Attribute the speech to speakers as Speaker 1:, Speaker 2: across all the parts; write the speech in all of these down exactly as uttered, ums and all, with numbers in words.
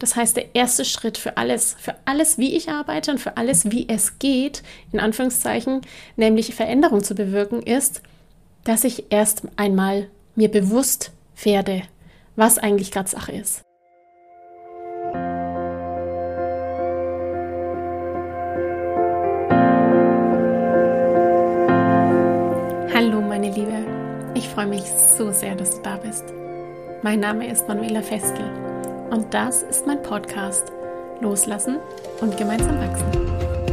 Speaker 1: Das heißt, der erste Schritt für alles, für alles, wie ich arbeite und für alles, wie es geht, in Anführungszeichen, nämlich Veränderung zu bewirken, ist, dass ich erst einmal mir bewusst werde, was eigentlich gerade Sache ist. Hallo meine Liebe, ich freue mich so sehr, dass du da bist. Mein Name ist Manuela Festel und das ist mein Podcast Loslassen und gemeinsam wachsen.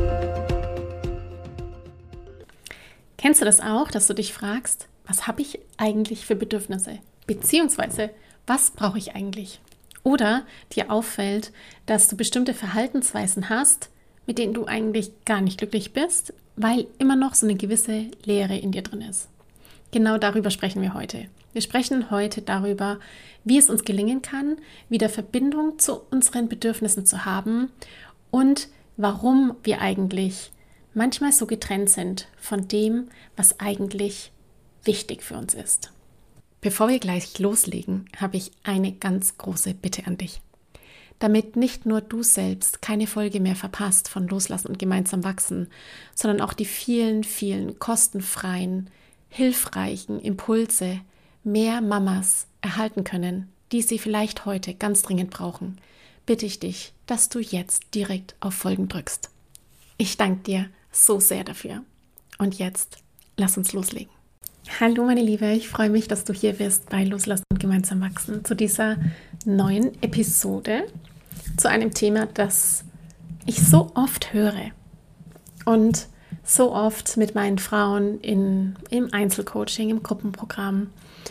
Speaker 1: Kennst du das auch, dass du dich fragst, was habe ich eigentlich für Bedürfnisse? Beziehungsweise, was brauche ich eigentlich? Oder dir auffällt, dass du bestimmte Verhaltensweisen hast, mit denen du eigentlich gar nicht glücklich bist, weil immer noch so eine gewisse Leere in dir drin ist. Genau darüber sprechen wir heute. Wir sprechen heute darüber, wie es uns gelingen kann, wieder Verbindung zu unseren Bedürfnissen zu haben und warum wir eigentlich manchmal so getrennt sind von dem, was eigentlich wichtig für uns ist. Bevor wir gleich loslegen, habe ich eine ganz große Bitte an dich. Damit nicht nur du selbst keine Folge mehr verpasst von Loslassen und gemeinsam wachsen, sondern auch die vielen, vielen kostenfreien, hilfreichen Impulse mehr Mamas erhalten können, die sie vielleicht heute ganz dringend brauchen, bitte ich dich, dass du jetzt direkt auf Folgen drückst. Ich danke dir so sehr dafür. Und jetzt, lass uns loslegen. Hallo meine Liebe, ich freue mich, dass du hier bist bei Loslassen und gemeinsam wachsen, zu dieser neuen Episode, zu einem Thema, das ich so oft höre und so oft mit meinen Frauen in, im Einzelcoaching, im Gruppenprogramm,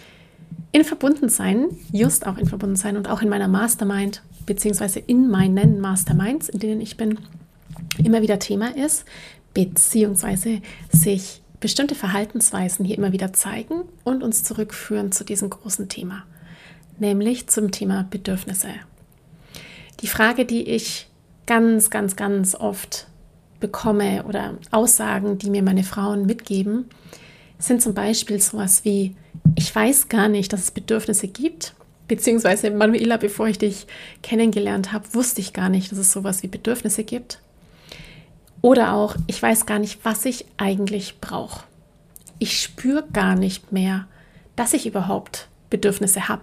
Speaker 1: in Verbundensein, just auch in Verbundensein und auch in meiner Mastermind, beziehungsweise in meinen Masterminds, in denen ich bin, immer wieder Thema ist, beziehungsweise sich bestimmte Verhaltensweisen hier immer wieder zeigen und uns zurückführen zu diesem großen Thema, nämlich zum Thema Bedürfnisse. Die Frage, die ich ganz, ganz, ganz oft bekomme oder Aussagen, die mir meine Frauen mitgeben, sind zum Beispiel sowas wie, ich weiß gar nicht, dass es Bedürfnisse gibt, beziehungsweise Manuela, bevor ich dich kennengelernt habe, wusste ich gar nicht, dass es sowas wie Bedürfnisse gibt. Oder auch, ich weiß gar nicht, was ich eigentlich brauche. Ich spüre gar nicht mehr, dass ich überhaupt Bedürfnisse habe.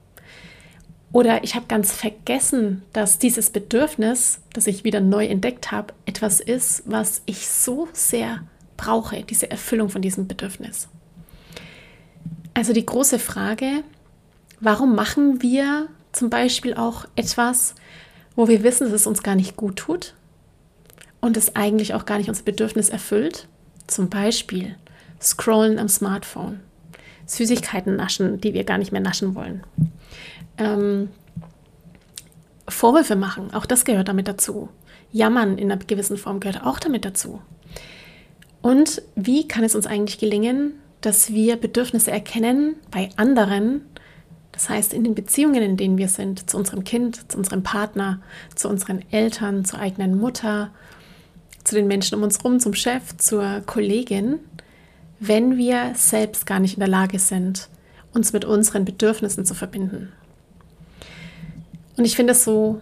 Speaker 1: Oder ich habe ganz vergessen, dass dieses Bedürfnis, das ich wieder neu entdeckt habe, etwas ist, was ich so sehr brauche, diese Erfüllung von diesem Bedürfnis. Also die große Frage, warum machen wir zum Beispiel auch etwas, wo wir wissen, dass es uns gar nicht gut tut und es eigentlich auch gar nicht unser Bedürfnis erfüllt? Zum Beispiel Scrollen am Smartphone, Süßigkeiten naschen, die wir gar nicht mehr naschen wollen. Ähm, Vorwürfe machen, auch das gehört damit dazu. Jammern in einer gewissen Form gehört auch damit dazu. Und wie kann es uns eigentlich gelingen, dass wir Bedürfnisse erkennen bei anderen, das heißt in den Beziehungen, in denen wir sind, zu unserem Kind, zu unserem Partner, zu unseren Eltern, zur eigenen Mutter, zu den Menschen um uns herum, zum Chef, zur Kollegin, wenn wir selbst gar nicht in der Lage sind, uns mit unseren Bedürfnissen zu verbinden. Und ich finde es so,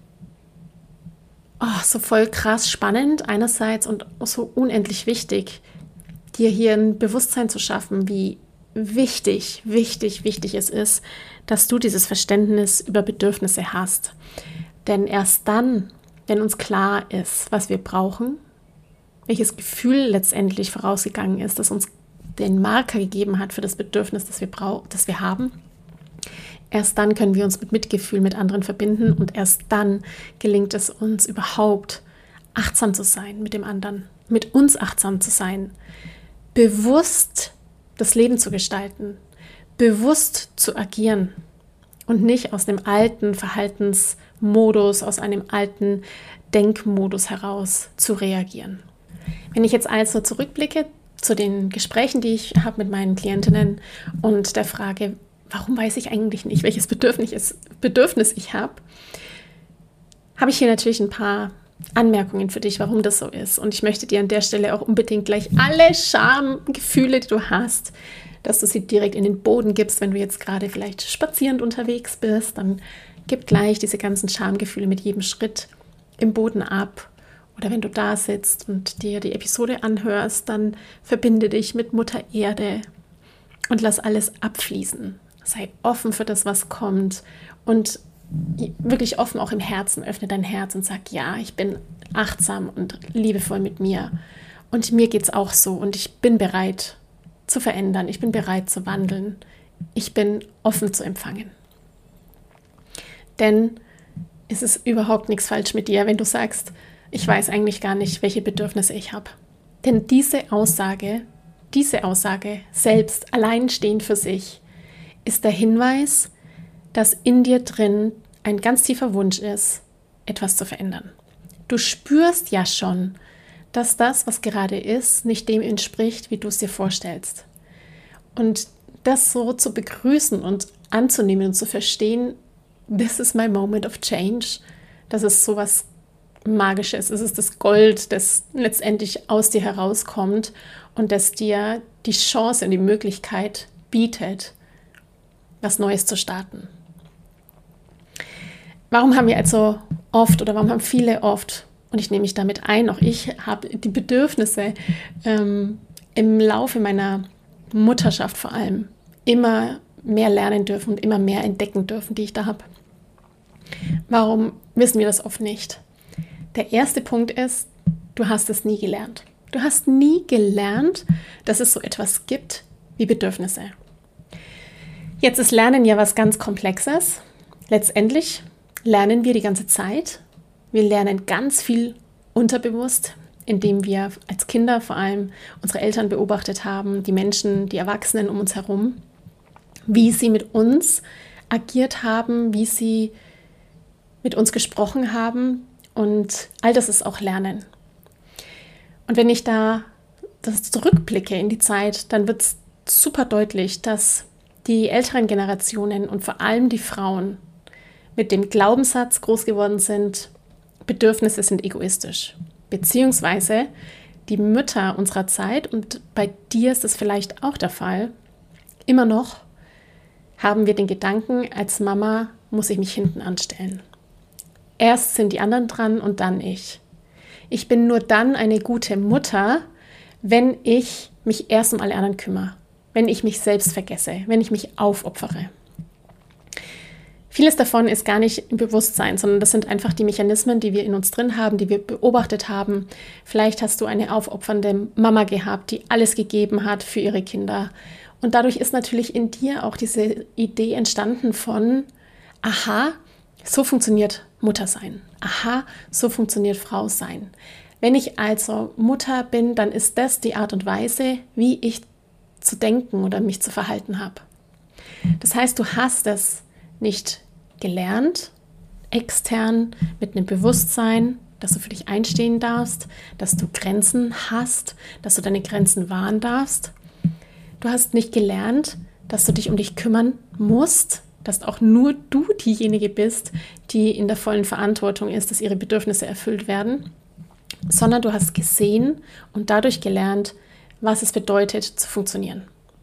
Speaker 1: oh, so voll krass spannend einerseits und so unendlich wichtig, dir hier ein Bewusstsein zu schaffen, wie wichtig, wichtig, wichtig es ist, dass du dieses Verständnis über Bedürfnisse hast. Denn erst dann, wenn uns klar ist, was wir brauchen, welches Gefühl letztendlich vorausgegangen ist, das uns den Marker gegeben hat für das Bedürfnis, das wir brauchen, das wir haben, erst dann können wir uns mit Mitgefühl mit anderen verbinden und erst dann gelingt es uns überhaupt, achtsam zu sein mit dem anderen, mit uns achtsam zu sein, bewusst das Leben zu gestalten, bewusst zu agieren und nicht aus dem alten Verhaltensmodus, aus einem alten Denkmodus heraus zu reagieren. Wenn ich jetzt also zurückblicke zu den Gesprächen, die ich habe mit meinen Klientinnen und der Frage, warum weiß ich eigentlich nicht, welches Bedürfnis, Bedürfnis ich habe, habe ich hier natürlich ein paar Anmerkungen für dich, warum das so ist. Und ich möchte dir an der Stelle auch unbedingt gleich alle Schamgefühle, die du hast, dass du sie direkt in den Boden gibst. Wenn du jetzt gerade vielleicht spazierend unterwegs bist, dann gib gleich diese ganzen Schamgefühle mit jedem Schritt im Boden ab. Oder wenn du da sitzt und dir die Episode anhörst, dann verbinde dich mit Mutter Erde und lass alles abfließen. Sei offen für das, was kommt und wirklich offen auch im Herzen. Öffne dein Herz und sag, ja, ich bin achtsam und liebevoll mit mir. Und mir geht es auch so und ich bin bereit zu verändern. Ich bin bereit zu wandeln. Ich bin offen zu empfangen. Denn es ist überhaupt nichts falsch mit dir, wenn du sagst, ich weiß eigentlich gar nicht, welche Bedürfnisse ich habe. Denn diese Aussage, diese Aussage selbst alleinstehend für sich, ist der Hinweis, dass in dir drin ein ganz tiefer Wunsch ist, etwas zu verändern. Du spürst ja schon, dass das, was gerade ist, nicht dem entspricht, wie du es dir vorstellst. Und das so zu begrüßen und anzunehmen und zu verstehen, this is my moment of change, das ist sowas Magisches. Es ist das Gold, das letztendlich aus dir herauskommt und das dir die Chance und die Möglichkeit bietet, was Neues zu starten. Warum haben wir also oft oder warum haben viele oft, und ich nehme mich damit ein, auch ich habe die Bedürfnisse ähm, im Laufe meiner Mutterschaft vor allem immer mehr lernen dürfen und immer mehr entdecken dürfen, die ich da habe. Warum wissen wir das oft nicht? Der erste Punkt ist, du hast es nie gelernt. Du hast nie gelernt, dass es so etwas gibt wie Bedürfnisse. Jetzt ist Lernen ja was ganz Komplexes. Letztendlich lernen wir die ganze Zeit. Wir lernen ganz viel unterbewusst, indem wir als Kinder vor allem unsere Eltern beobachtet haben, die Menschen, die Erwachsenen um uns herum, wie sie mit uns agiert haben, wie sie mit uns gesprochen haben. Und all das ist auch Lernen. Und wenn ich da das zurückblicke in die Zeit, dann wird es super deutlich, dass die älteren Generationen und vor allem die Frauen mit dem Glaubenssatz groß geworden sind, Bedürfnisse sind egoistisch. Beziehungsweise die Mütter unserer Zeit, und bei dir ist das vielleicht auch der Fall, immer noch haben wir den Gedanken, als Mama muss ich mich hinten anstellen. Erst sind die anderen dran und dann ich. Ich bin nur dann eine gute Mutter, wenn ich mich erst um alle anderen kümmere, wenn ich mich selbst vergesse, wenn ich mich aufopfere. Vieles davon ist gar nicht im Bewusstsein, sondern das sind einfach die Mechanismen, die wir in uns drin haben, die wir beobachtet haben. Vielleicht hast du eine aufopfernde Mama gehabt, die alles gegeben hat für ihre Kinder. Und dadurch ist natürlich in dir auch diese Idee entstanden von, aha, so funktioniert Mutter sein. Aha, so funktioniert Frau sein. Wenn ich also Mutter bin, dann ist das die Art und Weise, wie ich zu denken oder mich zu verhalten habe. Das heißt, du hast es nicht gelernt, extern mit einem Bewusstsein, dass du für dich einstehen darfst, dass du Grenzen hast, dass du deine Grenzen wahren darfst. Du hast nicht gelernt, dass du dich um dich kümmern musst, dass auch nur du diejenige bist, die in der vollen Verantwortung ist, dass ihre Bedürfnisse erfüllt werden, sondern du hast gesehen und dadurch gelernt, was es bedeutet, zu funktionieren.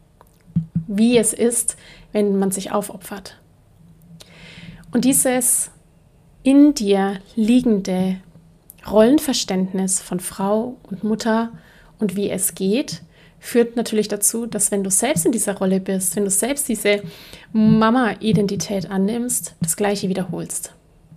Speaker 1: Wie es ist, wenn man sich aufopfert. Und dieses in dir liegende Rollenverständnis von Frau und Mutter und wie es geht, führt natürlich dazu, dass wenn du selbst in dieser Rolle bist, wenn du selbst diese Mama-Identität annimmst, das Gleiche wiederholst.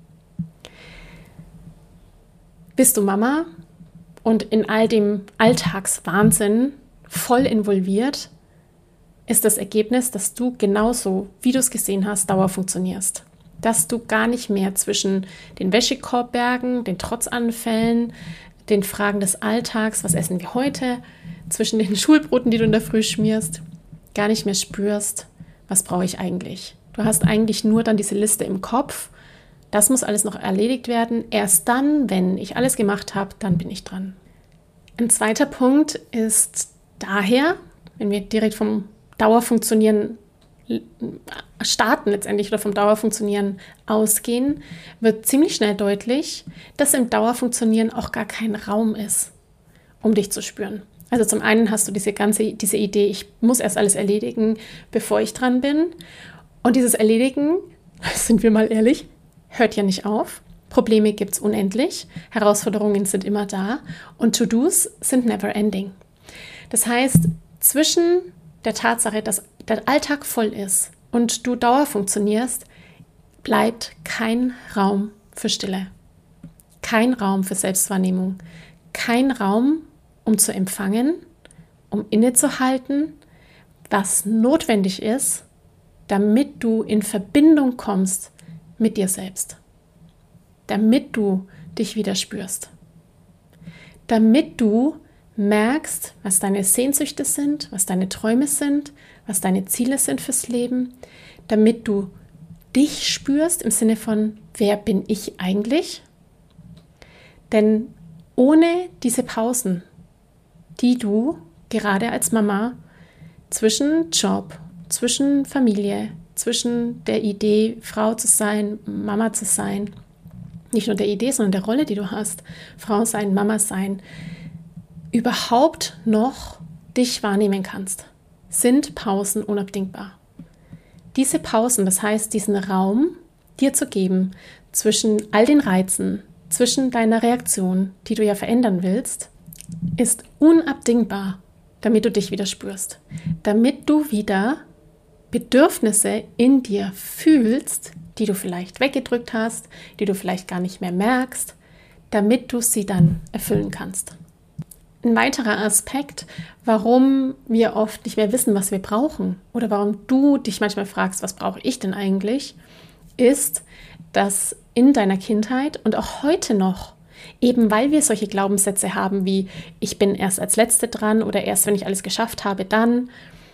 Speaker 1: Bist du Mama und in all dem Alltagswahnsinn voll involviert, ist das Ergebnis, dass du genauso, wie du es gesehen hast, dauer funktionierst. Dass du gar nicht mehr zwischen den Wäschekorbbergen, den Trotzanfällen, den Fragen des Alltags, was essen wir heute, zwischen den Schulbroten, die du in der Früh schmierst, gar nicht mehr spürst, was brauche ich eigentlich. Du hast eigentlich nur dann diese Liste im Kopf, das muss alles noch erledigt werden. Erst dann, wenn ich alles gemacht habe, dann bin ich dran. Ein zweiter Punkt ist daher, wenn wir direkt vom Dauerfunktionieren starten letztendlich oder vom Dauerfunktionieren ausgehen, wird ziemlich schnell deutlich, dass im Dauerfunktionieren auch gar kein Raum ist, um dich zu spüren. Also zum einen hast du diese ganze diese Idee, ich muss erst alles erledigen, bevor ich dran bin. Und dieses Erledigen, sind wir mal ehrlich, hört ja nicht auf. Probleme gibt es unendlich, Herausforderungen sind immer da und To-Dos sind never ending. Das heißt, zwischen der Tatsache, dass der Alltag voll ist und du Dauer funktionierst, bleibt kein Raum für Stille, kein Raum für Selbstwahrnehmung, kein Raum, um zu empfangen, um innezuhalten, was notwendig ist, damit du in Verbindung kommst mit dir selbst. Damit du dich wieder spürst. Damit du merkst, was deine Sehnsüchte sind, was deine Träume sind, was deine Ziele sind fürs Leben. Damit du dich spürst im Sinne von, wer bin ich eigentlich? Denn ohne diese Pausen, die du gerade als Mama zwischen Job, zwischen Familie, zwischen der Idee, Frau zu sein, Mama zu sein, nicht nur der Idee, sondern der Rolle, die du hast, Frau sein, Mama sein, überhaupt noch dich wahrnehmen kannst, sind Pausen unabdingbar. Diese Pausen, das heißt, diesen Raum dir zu geben zwischen all den Reizen, zwischen deiner Reaktion, die du ja verändern willst, ist unabdingbar, damit du dich wieder spürst, damit du wieder Bedürfnisse in dir fühlst, die du vielleicht weggedrückt hast, die du vielleicht gar nicht mehr merkst, damit du sie dann erfüllen kannst. Ein weiterer Aspekt, warum wir oft nicht mehr wissen, was wir brauchen oder warum du dich manchmal fragst, was brauche ich denn eigentlich, ist, dass in deiner Kindheit und auch heute noch, eben weil wir solche Glaubenssätze haben wie ich bin erst als Letzte dran oder erst wenn ich alles geschafft habe, dann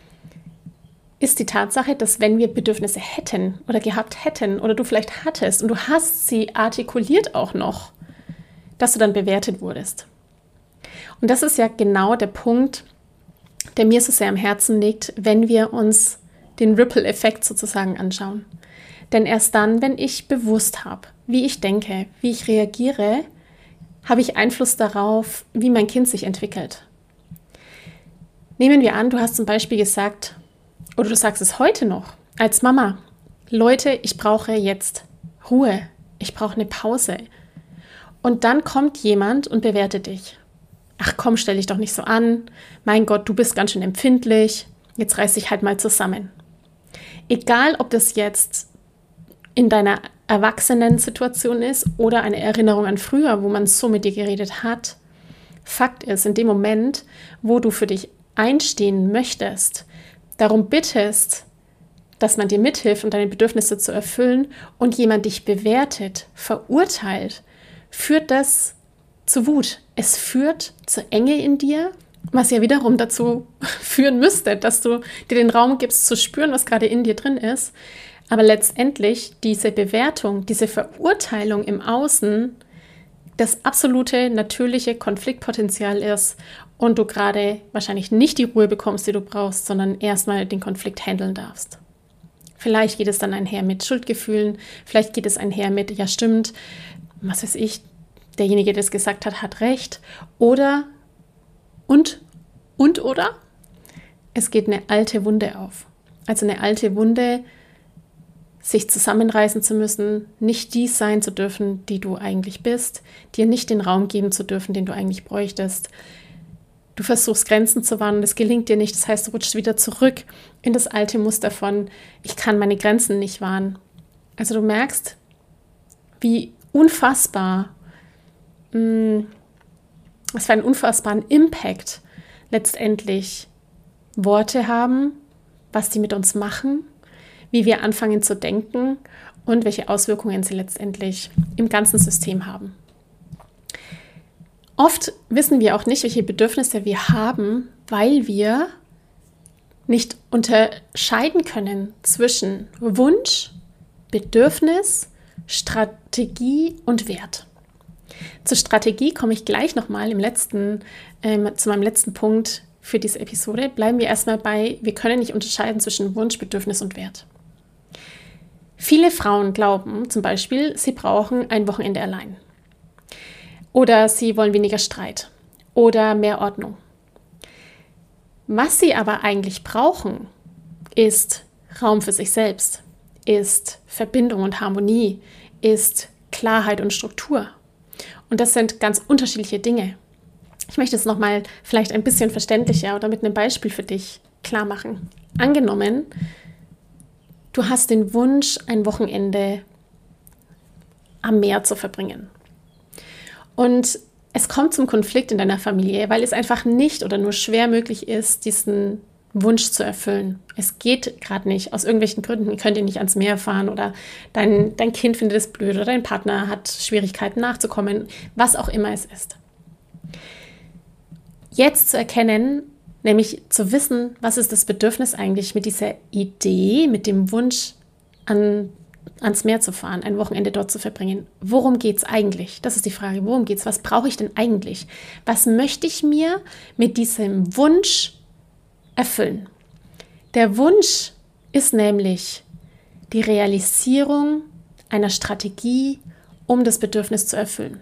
Speaker 1: ist die Tatsache, dass wenn wir Bedürfnisse hätten oder gehabt hätten oder du vielleicht hattest und du hast sie artikuliert auch noch, dass du dann bewertet wurdest. Und das ist ja genau der Punkt, der mir so sehr am Herzen liegt, wenn wir uns den Ripple-Effekt sozusagen anschauen. Denn erst dann, wenn ich bewusst habe, wie ich denke, wie ich reagiere, habe ich Einfluss darauf, wie mein Kind sich entwickelt. Nehmen wir an, du hast zum Beispiel gesagt, oder du sagst es heute noch, als Mama, Leute, ich brauche jetzt Ruhe, ich brauche eine Pause. Und dann kommt jemand und bewertet dich. Ach komm, stell dich doch nicht so an. Mein Gott, du bist ganz schön empfindlich. Jetzt reiß dich halt mal zusammen. Egal, ob das jetzt in deiner Erwachsenen-Situation ist oder eine Erinnerung an früher, wo man so mit dir geredet hat. Fakt ist, in dem Moment, wo du für dich einstehen möchtest, darum bittest, dass man dir mithilft, um deine Bedürfnisse zu erfüllen und jemand dich bewertet, verurteilt, führt das zu Wut. Es führt zur Enge in dir, was ja wiederum dazu führen müsste, dass du dir den Raum gibst, zu spüren, was gerade in dir drin ist. Aber letztendlich diese Bewertung, diese Verurteilung im Außen das absolute natürliche Konfliktpotenzial ist und du gerade wahrscheinlich nicht die Ruhe bekommst, die du brauchst, sondern erstmal den Konflikt handeln darfst. Vielleicht geht es dann einher mit Schuldgefühlen, vielleicht geht es einher mit, ja stimmt, was weiß ich, derjenige, der es gesagt hat, hat recht. Oder, und, und, oder, es geht eine alte Wunde auf. Also eine alte Wunde, sich zusammenreißen zu müssen, nicht die sein zu dürfen, die du eigentlich bist, dir nicht den Raum geben zu dürfen, den du eigentlich bräuchtest. Du versuchst Grenzen zu wahren, das gelingt dir nicht, das heißt, du rutschst wieder zurück in das alte Muster von, ich kann meine Grenzen nicht wahren. Also du merkst, wie unfassbar, mh, was für einen unfassbaren Impact letztendlich Worte haben, was die mit uns machen, wie wir anfangen zu denken und welche Auswirkungen sie letztendlich im ganzen System haben. Oft wissen wir auch nicht, welche Bedürfnisse wir haben, weil wir nicht unterscheiden können zwischen Wunsch, Bedürfnis, Strategie und Wert. Zur Strategie komme ich gleich nochmal im letzten, ähm, zu meinem letzten Punkt für diese Episode. Bleiben wir erstmal bei, wir können nicht unterscheiden zwischen Wunsch, Bedürfnis und Wert. Viele Frauen glauben zum Beispiel, sie brauchen ein Wochenende allein. Oder sie wollen weniger Streit oder mehr Ordnung. Was sie aber eigentlich brauchen, ist Raum für sich selbst, ist Verbindung und Harmonie, ist Klarheit und Struktur. Und das sind ganz unterschiedliche Dinge. Ich möchte es nochmal vielleicht ein bisschen verständlicher oder mit einem Beispiel für dich klar machen. Angenommen, du hast den Wunsch, ein Wochenende am Meer zu verbringen. Und es kommt zum Konflikt in deiner Familie, weil es einfach nicht oder nur schwer möglich ist, diesen Wunsch zu erfüllen. Es geht gerade nicht. Aus irgendwelchen Gründen könnt ihr nicht ans Meer fahren oder dein, dein Kind findet es blöd oder dein Partner hat Schwierigkeiten nachzukommen, was auch immer es ist. Jetzt zu erkennen, nämlich zu wissen, was ist das Bedürfnis eigentlich mit dieser Idee, mit dem Wunsch, an, ans Meer zu fahren, ein Wochenende dort zu verbringen. Worum geht es eigentlich? Das ist die Frage, worum geht es? Was brauche ich denn eigentlich? Was möchte ich mir mit diesem Wunsch erfüllen? Der Wunsch ist nämlich die Realisierung einer Strategie, um das Bedürfnis zu erfüllen.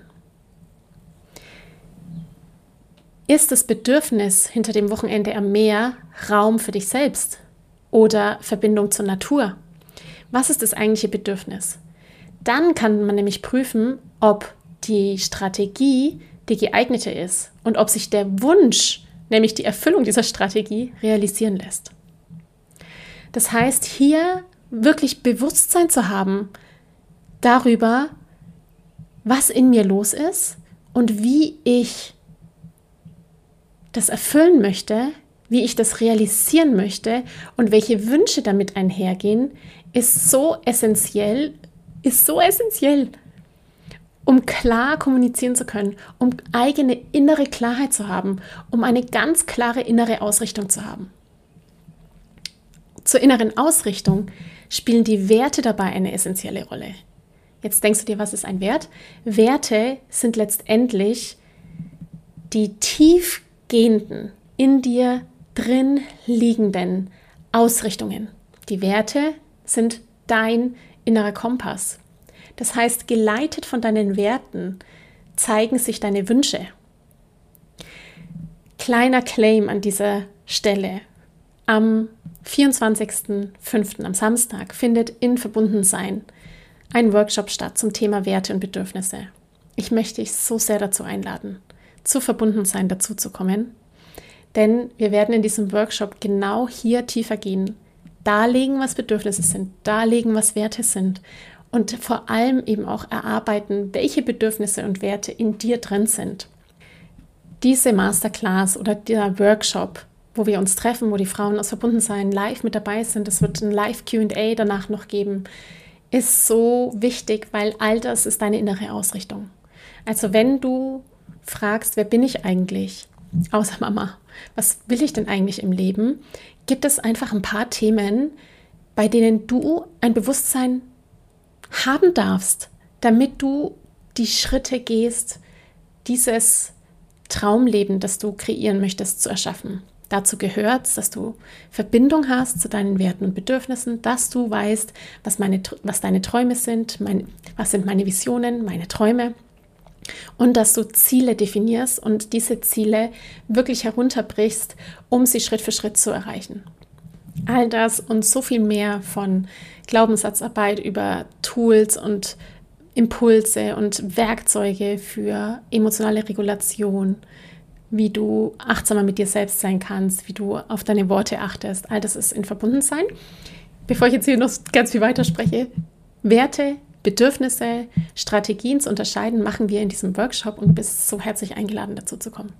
Speaker 1: Ist das Bedürfnis hinter dem Wochenende am Meer Raum für dich selbst oder Verbindung zur Natur? Was ist das eigentliche Bedürfnis? Dann kann man nämlich prüfen, ob die Strategie die geeignete ist und ob sich der Wunsch, nämlich die Erfüllung dieser Strategie, realisieren lässt. Das heißt, hier wirklich Bewusstsein zu haben darüber, was in mir los ist und wie ich das erfüllen möchte, wie ich das realisieren möchte und welche Wünsche damit einhergehen, ist so essentiell, ist so essentiell, um klar kommunizieren zu können, um eigene innere Klarheit zu haben, um eine ganz klare innere Ausrichtung zu haben. Zur inneren Ausrichtung spielen die Werte dabei eine essentielle Rolle. Jetzt denkst du dir, was ist ein Wert? Werte sind letztendlich die tiefgehenden, in dir drin liegenden Ausrichtungen. Die Werte sind dein innerer Kompass. Das heißt, geleitet von deinen Werten zeigen sich deine Wünsche. Kleiner Claim an dieser Stelle. Am vierundzwanzigsten fünften am Samstag findet in Verbundensein ein Workshop statt zum Thema Werte und Bedürfnisse. Ich möchte dich so sehr dazu einladen, zu Verbundensein dazu zu kommen, denn wir werden in diesem Workshop genau hier tiefer gehen, darlegen, was Bedürfnisse sind, darlegen, was Werte sind und vor allem eben auch erarbeiten, welche Bedürfnisse und Werte in dir drin sind. Diese Masterclass oder der Workshop, wo wir uns treffen, wo die Frauen aus Verbundensein live mit dabei sind, es wird ein Live-Q und A danach noch geben, ist so wichtig, weil all das ist deine innere Ausrichtung. Also wenn du fragst, wer bin ich eigentlich, außer Mama, was will ich denn eigentlich im Leben, gibt es einfach ein paar Themen, bei denen du ein Bewusstsein haben darfst, damit du die Schritte gehst, dieses Traumleben, das du kreieren möchtest, zu erschaffen. Dazu gehört es, dass du Verbindung hast zu deinen Werten und Bedürfnissen, dass du weißt, was, meine, was deine Träume sind, mein, was sind meine Visionen, meine Träume und dass du Ziele definierst und diese Ziele wirklich herunterbrichst, um sie Schritt für Schritt zu erreichen. All das und so viel mehr von Glaubenssatzarbeit über Tools und Impulse und Werkzeuge für emotionale Regulation, wie du achtsamer mit dir selbst sein kannst, wie du auf deine Worte achtest. All das ist in Verbundensein. Bevor ich jetzt hier noch ganz viel weiter spreche, Werte, Bedürfnisse, Strategien zu unterscheiden, machen wir in diesem Workshop und du bist so herzlich eingeladen, dazu zu kommen.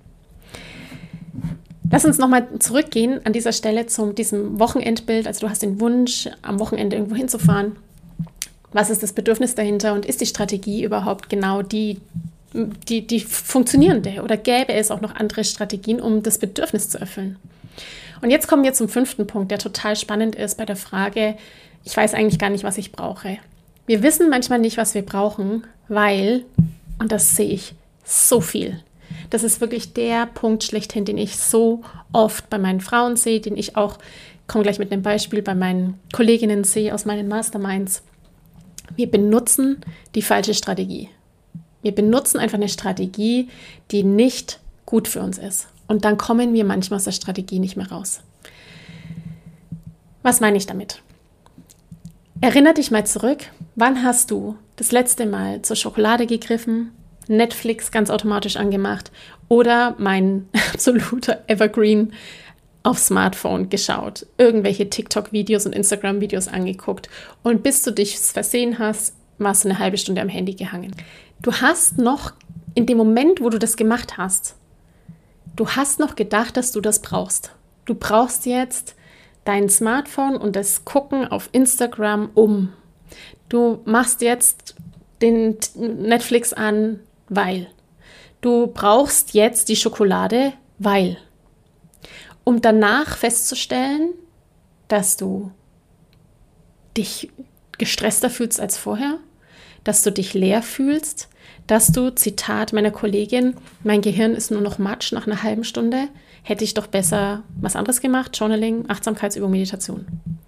Speaker 1: Lass uns nochmal zurückgehen an dieser Stelle zu diesem Wochenendbild. Also du hast den Wunsch, am Wochenende irgendwo hinzufahren. Was ist das Bedürfnis dahinter und ist die Strategie überhaupt genau die, die, die funktionierende oder gäbe es auch noch andere Strategien, um das Bedürfnis zu erfüllen? Und jetzt kommen wir zum fünften Punkt, der total spannend ist bei der Frage, ich weiß eigentlich gar nicht, was ich brauche. Wir wissen manchmal nicht, was wir brauchen, weil, und das sehe ich so viel, das ist wirklich der Punkt schlechthin, den ich so oft bei meinen Frauen sehe, den ich auch, komme gleich mit einem Beispiel, bei meinen Kolleginnen sehe aus meinen Masterminds. Wir benutzen die falsche Strategie. Wir benutzen einfach eine Strategie, die nicht gut für uns ist. Und dann kommen wir manchmal aus der Strategie nicht mehr raus. Was meine ich damit? Erinner dich mal zurück, wann hast du das letzte Mal zur Schokolade gegriffen, Netflix ganz automatisch angemacht oder mein absoluter Evergreen auf Smartphone geschaut, irgendwelche TikTok-Videos und Instagram-Videos angeguckt und bis du dich versehen hast, warst du eine halbe Stunde am Handy gehangen. Du hast noch in dem Moment, wo du das gemacht hast, du hast noch gedacht, dass du das brauchst. Du brauchst jetzt dein Smartphone und das Gucken auf Instagram um. Du machst jetzt den Netflix an, weil. Du brauchst jetzt die Schokolade, weil. Um danach festzustellen, dass du dich gestresster fühlst als vorher, dass du dich leer fühlst, dass du, Zitat meiner Kollegin, mein Gehirn ist nur noch Matsch nach einer halben Stunde, hätte ich doch besser was anderes gemacht, Journaling, Achtsamkeitsübung, Meditation.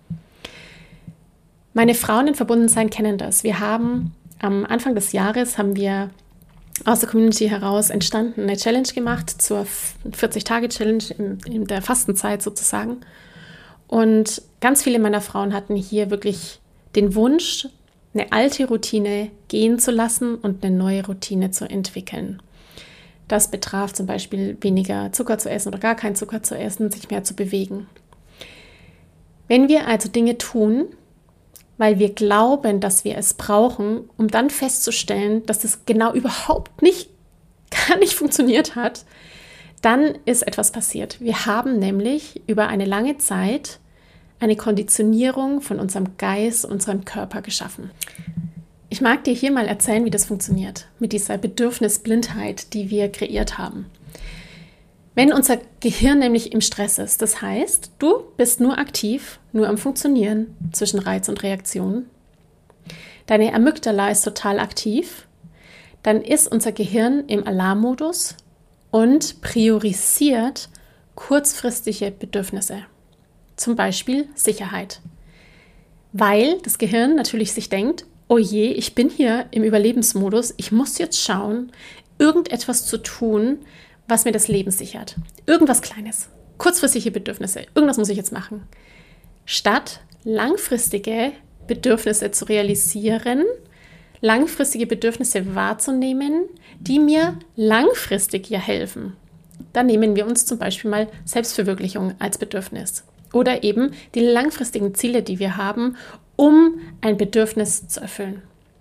Speaker 1: Meine Frauen in Verbundensein kennen das. Wir haben am Anfang des Jahres, haben wir aus der Community heraus entstanden, eine Challenge gemacht zur vierzig-Tage-Challenge in, in der Fastenzeit sozusagen. Und ganz viele meiner Frauen hatten hier wirklich den Wunsch, eine alte Routine gehen zu lassen und eine neue Routine zu entwickeln. Das betraf zum Beispiel weniger Zucker zu essen oder gar keinen Zucker zu essen, sich mehr zu bewegen. Wenn wir also Dinge tun, weil wir glauben, dass wir es brauchen, um dann festzustellen, dass es genau überhaupt nicht, gar nicht funktioniert hat, dann ist etwas passiert. Wir haben nämlich über eine lange Zeit eine Konditionierung von unserem Geist und unserem Körper geschaffen. Ich mag dir hier mal erzählen, wie das funktioniert, mit dieser Bedürfnisblindheit, die wir kreiert haben. Wenn unser Gehirn nämlich im Stress ist, das heißt, du bist nur aktiv, nur am Funktionieren zwischen Reiz und Reaktion, deine Amygdala ist total aktiv, dann ist unser Gehirn im Alarmmodus und priorisiert kurzfristige Bedürfnisse. Zum Beispiel Sicherheit. Weil das Gehirn natürlich sich denkt, oh je, ich bin hier im Überlebensmodus, ich muss jetzt schauen, irgendetwas zu tun, was mir das Leben sichert. Irgendwas Kleines, kurzfristige Bedürfnisse, irgendwas muss ich jetzt machen. Statt langfristige Bedürfnisse zu realisieren, langfristige Bedürfnisse wahrzunehmen, die mir langfristig ja helfen. Dann nehmen wir uns zum Beispiel mal Selbstverwirklichung als Bedürfnis. Oder eben die langfristigen Ziele, die wir haben, um ein Bedürfnis zu erfüllen.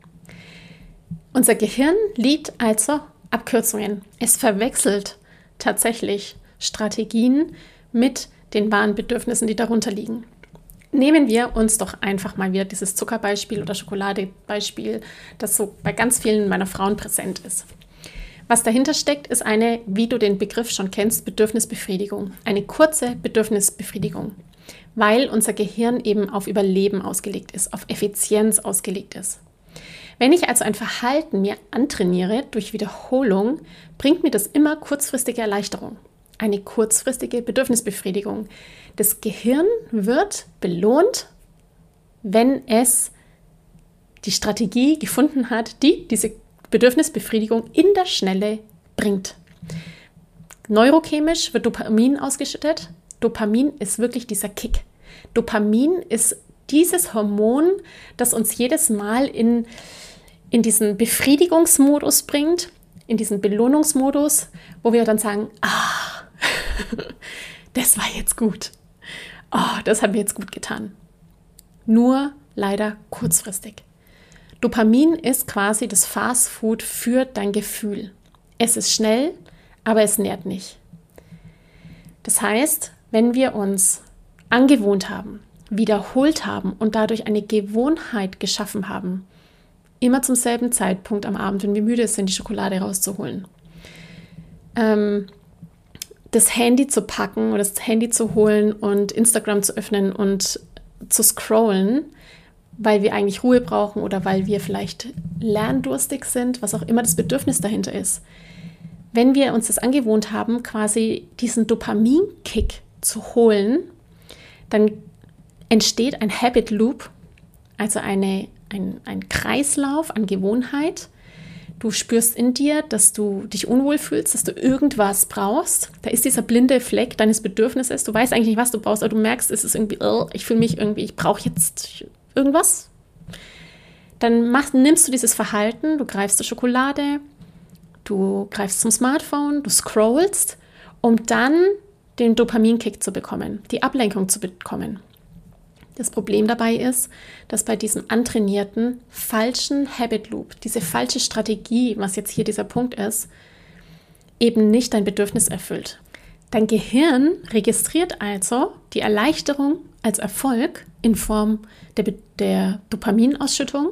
Speaker 1: Unser Gehirn liebt also Abkürzungen. Es verwechselt tatsächlich Strategien mit den wahren Bedürfnissen, die darunter liegen. Nehmen wir uns doch einfach mal wieder dieses Zuckerbeispiel oder Schokolade-Beispiel, das so bei ganz vielen meiner Frauen präsent ist. Was dahinter steckt, ist eine, wie du den Begriff schon kennst, Bedürfnisbefriedigung. Eine kurze Bedürfnisbefriedigung, weil unser Gehirn eben auf Überleben ausgelegt ist, auf Effizienz ausgelegt ist. Wenn ich also ein Verhalten mir antrainiere durch Wiederholung, bringt mir das immer kurzfristige Erleichterung. Eine kurzfristige Bedürfnisbefriedigung. Das Gehirn wird belohnt, wenn es die Strategie gefunden hat, die diese Bedürfnisbefriedigung in der Schnelle bringt. Neurochemisch wird Dopamin ausgeschüttet. Dopamin ist wirklich dieser Kick. Dopamin ist dieses Hormon, das uns jedes Mal in, in diesen Befriedigungsmodus bringt, in diesen Belohnungsmodus, wo wir dann sagen, ah, das war jetzt gut. Oh, das hat mir jetzt gut getan. Nur leider kurzfristig. Dopamin ist quasi das Fastfood für dein Gefühl. Es ist schnell, aber es nährt nicht. Das heißt, wenn wir uns angewohnt haben, wiederholt haben und dadurch eine Gewohnheit geschaffen haben, immer zum selben Zeitpunkt am Abend, wenn wir müde sind, die Schokolade rauszuholen, ähm, das Handy zu packen oder das Handy zu holen und Instagram zu öffnen und zu scrollen, weil wir eigentlich Ruhe brauchen oder weil wir vielleicht lerndurstig sind, was auch immer das Bedürfnis dahinter ist. Wenn wir uns das angewohnt haben, quasi diesen Dopaminkick zu holen, dann entsteht ein Habit Loop, also eine, ein, ein Kreislauf an Gewohnheit. Du spürst in dir, dass du dich unwohl fühlst, dass du irgendwas brauchst. Da ist dieser blinde Fleck deines Bedürfnisses. Du weißt eigentlich nicht, was du brauchst, aber du merkst, es ist irgendwie, oh, ich fühle mich irgendwie, ich brauche jetzt irgendwas, dann machst, nimmst du dieses Verhalten, du greifst zur Schokolade, du greifst zum Smartphone, du scrollst, um dann den Dopaminkick zu bekommen, die Ablenkung zu bekommen. Das Problem dabei ist, dass bei diesem antrainierten, falschen Habit Loop, diese falsche Strategie, was jetzt hier dieser Punkt ist, eben nicht dein Bedürfnis erfüllt. Dein Gehirn registriert also die Erleichterung als Erfolg in Form der, der Dopaminausschüttung,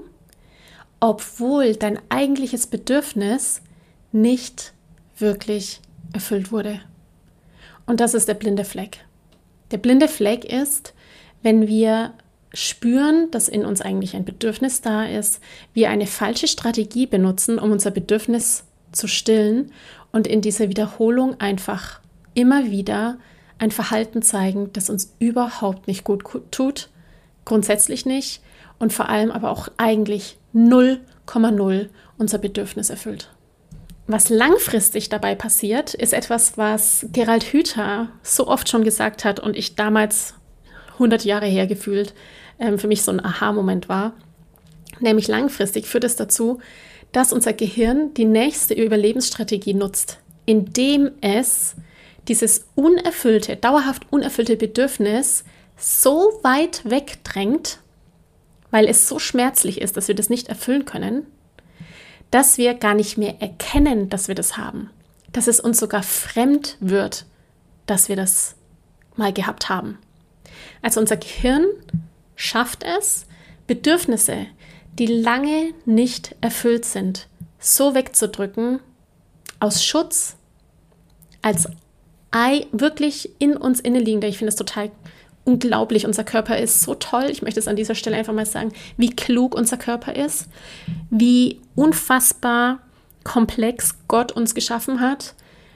Speaker 1: obwohl dein eigentliches Bedürfnis nicht wirklich erfüllt wurde. Und das ist der blinde Fleck. Der blinde Fleck ist, wenn wir spüren, dass in uns eigentlich ein Bedürfnis da ist, wir eine falsche Strategie benutzen, um unser Bedürfnis zu stillen und in dieser Wiederholung einfach immer wieder ein Verhalten zeigen, das uns überhaupt nicht gut tut, grundsätzlich nicht und vor allem aber auch eigentlich null Komma null unser Bedürfnis erfüllt. Was langfristig dabei passiert, ist etwas, was Gerald Hüther so oft schon gesagt hat und ich damals hundert Jahre her gefühlt ähm, für mich so ein Aha-Moment war. Nämlich langfristig führt es dazu, dass unser Gehirn die nächste Überlebensstrategie nutzt, indem es dieses unerfüllte, dauerhaft unerfüllte Bedürfnis so weit wegdrängt, weil es so schmerzlich ist, dass wir das nicht erfüllen können, dass wir gar nicht mehr erkennen, dass wir das haben. Dass es uns sogar fremd wird, dass wir das mal gehabt haben. Also unser Gehirn schafft es, Bedürfnisse, die lange nicht erfüllt sind, so wegzudrücken, aus Schutz, als Ei wirklich in uns inneliegender. Ich finde es total unglaublich. Unser Körper ist so toll. Ich möchte es an dieser Stelle einfach mal sagen, wie klug unser Körper ist, wie unfassbar komplex Gott uns geschaffen hat.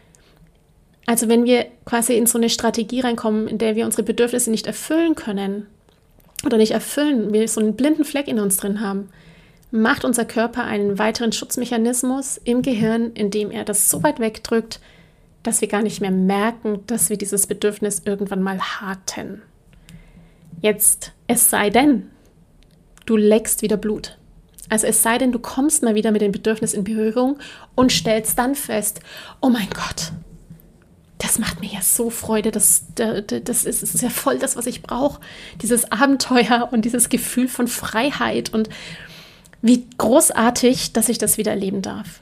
Speaker 1: Also wenn wir quasi in so eine Strategie reinkommen, in der wir unsere Bedürfnisse nicht erfüllen können oder nicht erfüllen, wir so einen blinden Fleck in uns drin haben, macht unser Körper einen weiteren Schutzmechanismus im Gehirn, indem er das so weit wegdrückt, dass wir gar nicht mehr merken, dass wir dieses Bedürfnis irgendwann mal hatten. Jetzt, es sei denn, du leckst wieder Blut. Also es sei denn, du kommst mal wieder mit dem Bedürfnis in Berührung und stellst dann fest, oh mein Gott, das macht mir ja so Freude, das, das, das, ist, das ist ja voll das, was ich brauche. Dieses Abenteuer und dieses Gefühl von Freiheit und wie großartig, dass ich das wieder erleben darf.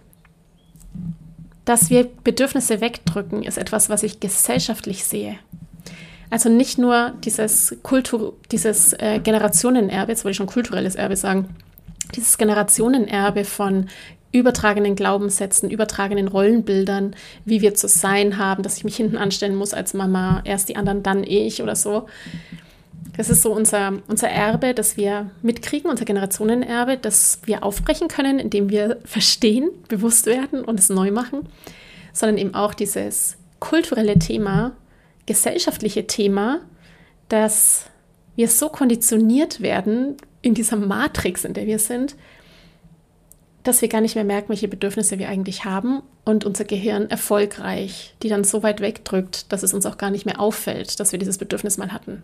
Speaker 1: Dass wir Bedürfnisse wegdrücken, ist etwas, was ich gesellschaftlich sehe. Also nicht nur dieses, Kultur, dieses äh, Generationenerbe, jetzt wollte ich schon kulturelles Erbe sagen, dieses Generationenerbe von übertragenen Glaubenssätzen, übertragenen Rollenbildern, wie wir zu sein haben, dass ich mich hinten anstellen muss als Mama, erst die anderen, dann ich oder so. Das ist so unser, unser Erbe, das wir mitkriegen, unser Generationenerbe, das wir aufbrechen können, indem wir verstehen, bewusst werden und es neu machen, sondern eben auch dieses kulturelle Thema, gesellschaftliche Thema, dass wir so konditioniert werden in dieser Matrix, in der wir sind, dass wir gar nicht mehr merken, welche Bedürfnisse wir eigentlich haben und unser Gehirn erfolgreich die dann so weit wegdrückt, dass es uns auch gar nicht mehr auffällt, dass wir dieses Bedürfnis mal hatten.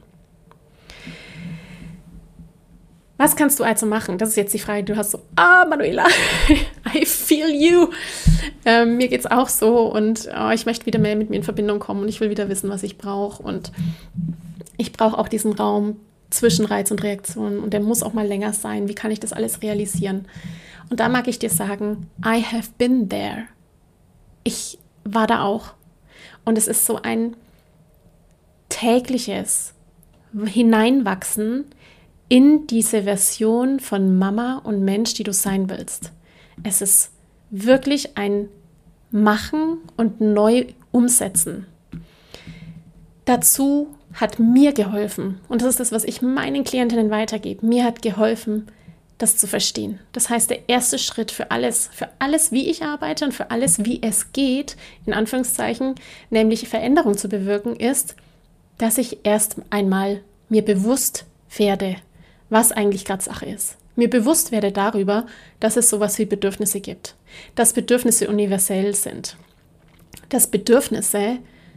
Speaker 1: Was kannst du also machen? Das ist jetzt die Frage, du hast so, ah, Manuela, I feel you. Ähm, mir geht's auch so und oh, ich möchte wieder mehr mit mir in Verbindung kommen und ich will wieder wissen, was ich brauche und ich brauche auch diesen Raum zwischen Reiz und Reaktion und der muss auch mal länger sein. Wie kann ich das alles realisieren? Und da mag ich dir sagen, I have been there. Ich war da auch. Und es ist so ein tägliches Hineinwachsen in diese Version von Mama und Mensch, die du sein willst. Es ist wirklich ein Machen und neu umsetzen. Dazu hat mir geholfen, und das ist das, was ich meinen Klientinnen weitergebe, mir hat geholfen, das zu verstehen. Das heißt, der erste Schritt für alles, für alles, wie ich arbeite und für alles, wie es geht, in Anführungszeichen, nämlich Veränderung zu bewirken, ist, dass ich erst einmal mir bewusst werde, was eigentlich gerade Sache ist. Mir bewusst werde darüber, dass es sowas wie Bedürfnisse gibt, dass Bedürfnisse universell sind, dass Bedürfnisse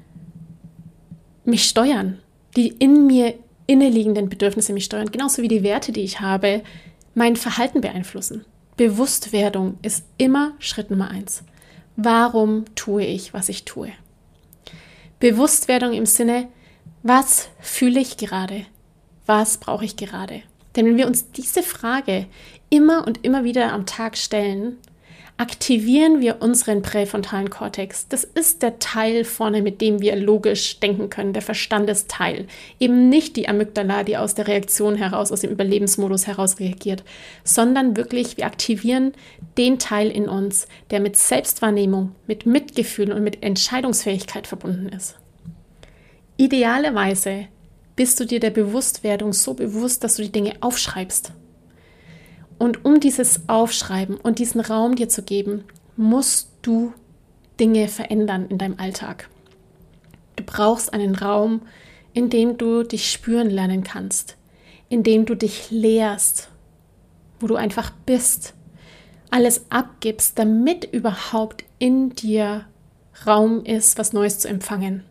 Speaker 1: mich steuern, die in mir inneliegenden Bedürfnisse mich steuern, genauso wie die Werte, die ich habe, mein Verhalten beeinflussen. Bewusstwerdung ist immer Schritt Nummer eins. Warum tue ich, was ich tue? Bewusstwerdung im Sinne, was fühle ich gerade? Was brauche ich gerade? Denn wenn wir uns diese Frage immer und immer wieder am Tag stellen, aktivieren wir unseren präfrontalen Kortex. Das ist der Teil vorne, mit dem wir logisch denken können, der Verstandesteil. Eben nicht die Amygdala, die aus der Reaktion heraus, aus dem Überlebensmodus heraus reagiert, sondern wirklich, wir aktivieren den Teil in uns, der mit Selbstwahrnehmung, mit Mitgefühl und mit Entscheidungsfähigkeit verbunden ist. Idealerweise bist du dir der Bewusstwerdung so bewusst, dass du die Dinge aufschreibst. Und um dieses Aufschreiben und diesen Raum dir zu geben, musst du Dinge verändern in deinem Alltag. Du brauchst einen Raum, in dem du dich spüren lernen kannst, in dem du dich lehrst, wo du einfach bist, alles abgibst, damit überhaupt in dir Raum ist, was Neues zu empfangen.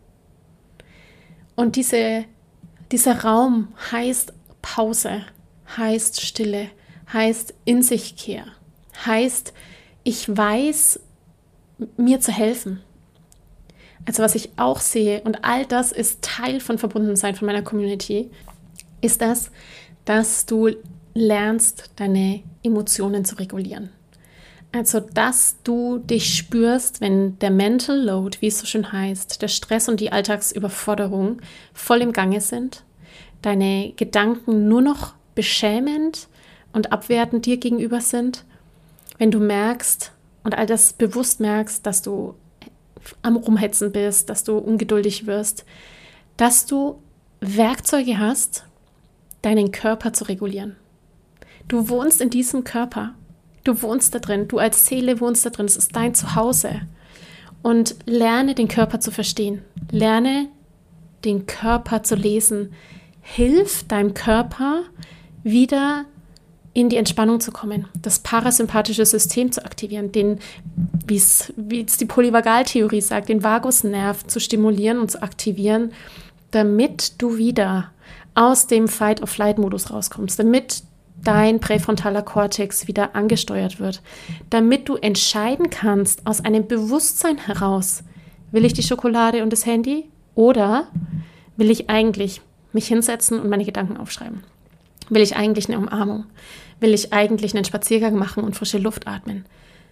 Speaker 1: Und diese, dieser Raum heißt Pause, heißt Stille, heißt in sich Kehr, heißt, ich weiß, mir zu helfen. Also was ich auch sehe, und all das ist Teil von Verbundensein von meiner Community, ist das, dass du lernst, deine Emotionen zu regulieren. Also, dass du dich spürst, wenn der Mental Load, wie es so schön heißt, der Stress und die Alltagsüberforderung voll im Gange sind, deine Gedanken nur noch beschämend und abwertend dir gegenüber sind, wenn du merkst und all das bewusst merkst, dass du am Rumhetzen bist, dass du ungeduldig wirst, dass du Werkzeuge hast, deinen Körper zu regulieren. Du wohnst in diesem Körper, du wohnst da drin, du als Seele wohnst da drin, es ist dein Zuhause. Und lerne den Körper zu verstehen, lerne den Körper zu lesen, hilf deinem Körper wieder in die Entspannung zu kommen, das parasympathische System zu aktivieren, den, wie es die Polyvagaltheorie sagt, den Vagusnerv zu stimulieren und zu aktivieren, damit du wieder aus dem Fight-or-Flight-Modus rauskommst, damit dein präfrontaler Kortex wieder angesteuert wird, damit du entscheiden kannst aus einem Bewusstsein heraus, will ich die Schokolade und das Handy oder will ich eigentlich mich hinsetzen und meine Gedanken aufschreiben? Will ich eigentlich eine Umarmung? Will ich eigentlich einen Spaziergang machen und frische Luft atmen?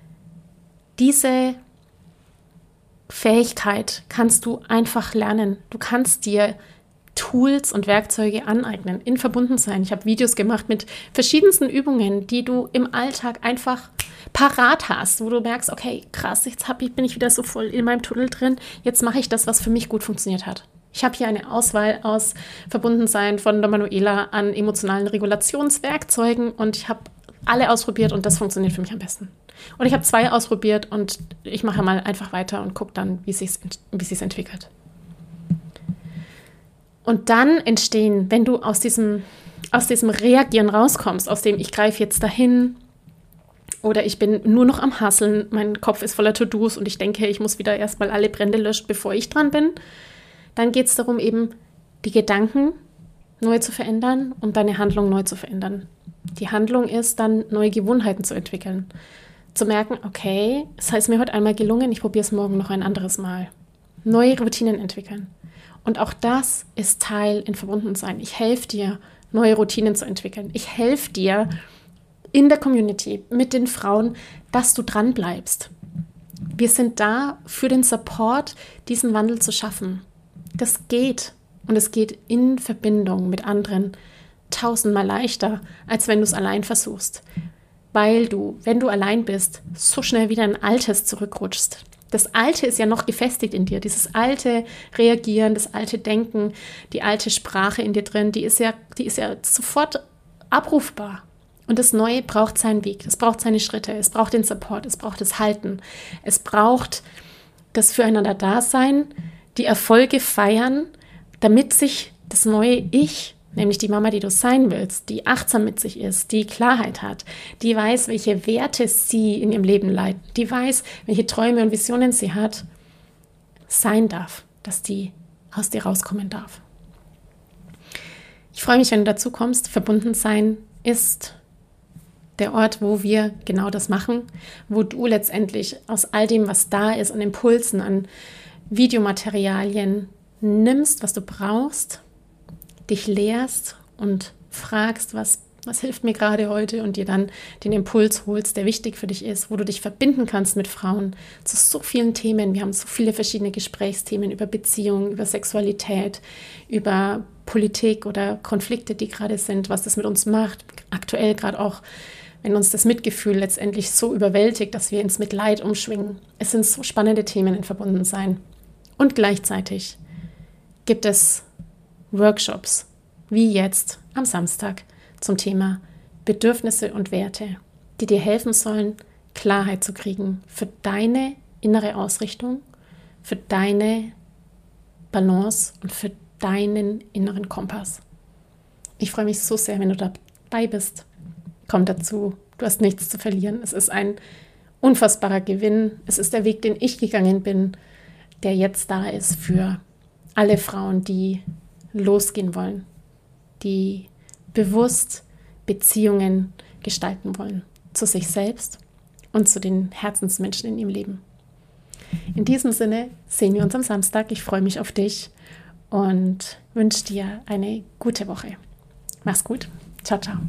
Speaker 1: Diese Fähigkeit kannst du einfach lernen. Du kannst dir Tools und Werkzeuge aneignen, in Verbundensein. Ich habe Videos gemacht mit verschiedensten Übungen, die du im Alltag einfach parat hast, wo du merkst, okay, krass, jetzt hab ich, bin ich wieder so voll in meinem Tunnel drin, jetzt mache ich das, was für mich gut funktioniert hat. Ich habe hier eine Auswahl aus Verbundensein von der Manuela an emotionalen Regulationswerkzeugen und ich habe alle ausprobiert und das funktioniert für mich am besten. Und ich habe zwei ausprobiert und ich mache mal einfach weiter und gucke dann, wie sich's, wie sich's entwickelt. Und dann entstehen, wenn du aus diesem, aus diesem Reagieren rauskommst, aus dem ich greife jetzt dahin oder ich bin nur noch am Hasseln, mein Kopf ist voller To-Dos und ich denke, ich muss wieder erstmal alle Brände löschen, bevor ich dran bin, dann geht es darum, eben die Gedanken neu zu verändern und deine Handlung neu zu verändern. Die Handlung ist dann, neue Gewohnheiten zu entwickeln. Zu merken, okay, es ist mir heute einmal gelungen, ich probiere es morgen noch ein anderes Mal. Neue Routinen entwickeln. Und auch das ist Teil in Verbundensein. Ich helfe dir, neue Routinen zu entwickeln. Ich helfe dir in der Community mit den Frauen, dass du dran bleibst. Wir sind da für den Support, diesen Wandel zu schaffen. Das geht und es geht in Verbindung mit anderen tausendmal leichter, als wenn du es allein versuchst. Weil du, wenn du allein bist, so schnell wieder in Altes zurückrutschst. Das Alte ist ja noch gefestigt in dir, dieses alte Reagieren, das alte Denken, die alte Sprache in dir drin, die ist ja, die ist ja sofort abrufbar. Und das Neue braucht seinen Weg, es braucht seine Schritte, es braucht den Support, es braucht das Halten, es braucht das Füreinander-Dasein, die Erfolge feiern, damit sich das neue Ich, nämlich die Mama, die du sein willst, die achtsam mit sich ist, die Klarheit hat, die weiß, welche Werte sie in ihrem Leben leiten, die weiß, welche Träume und Visionen sie hat, sein darf, dass die aus dir rauskommen darf. Ich freue mich, wenn du dazu kommst. Verbunden sein ist Der Ort, wo wir genau das machen, wo du letztendlich aus all dem, was da ist, an Impulsen, an Videomaterialien nimmst, was du brauchst, dich lehrst und fragst, was, was hilft mir gerade heute und dir dann den Impuls holst, der wichtig für dich ist, wo du dich verbinden kannst mit Frauen zu so vielen Themen. Wir haben so viele verschiedene Gesprächsthemen über Beziehungen, über Sexualität, über Politik oder Konflikte, die gerade sind, was das mit uns macht. Aktuell gerade auch, wenn uns das Mitgefühl letztendlich so überwältigt, dass wir ins Mitleid umschwingen. Es sind so spannende Themen in Verbundensein. Und gleichzeitig gibt es Workshops, wie jetzt am Samstag, zum Thema Bedürfnisse und Werte, die dir helfen sollen, Klarheit zu kriegen für deine innere Ausrichtung, für deine Balance und für deinen inneren Kompass. Ich freue mich so sehr, wenn du dabei bist. Komm dazu, du hast nichts zu verlieren. Es ist ein unfassbarer Gewinn. Es ist der Weg, den ich gegangen bin, der jetzt da ist für alle Frauen, die losgehen wollen, die bewusst Beziehungen gestalten wollen, zu sich selbst und zu den Herzensmenschen in ihrem Leben. In diesem Sinne sehen wir uns am Samstag. Ich freue mich auf dich und wünsche dir eine gute Woche. Mach's gut. Ciao, ciao.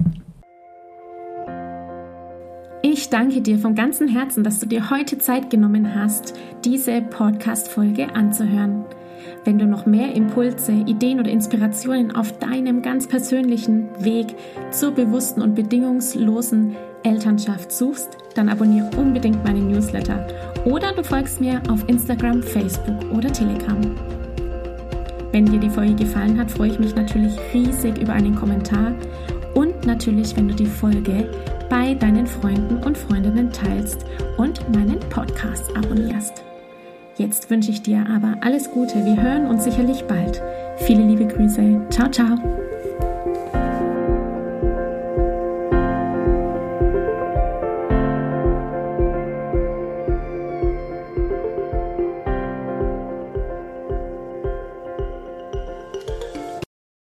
Speaker 2: Ich danke dir von ganzem Herzen, dass du dir heute Zeit genommen hast, diese Podcast-Folge anzuhören. Wenn du noch mehr Impulse, Ideen oder Inspirationen auf deinem ganz persönlichen Weg zur bewussten und bedingungslosen Elternschaft suchst, dann abonniere unbedingt meinen Newsletter oder du folgst mir auf Instagram, Facebook oder Telegram. Wenn dir die Folge gefallen hat, freue ich mich natürlich riesig über einen Kommentar und natürlich, wenn du die Folge bei deinen Freunden und Freundinnen teilst und meinen Podcast abonnierst. Jetzt wünsche ich dir aber alles Gute. Wir hören uns sicherlich bald. Viele liebe Grüße. Ciao, ciao.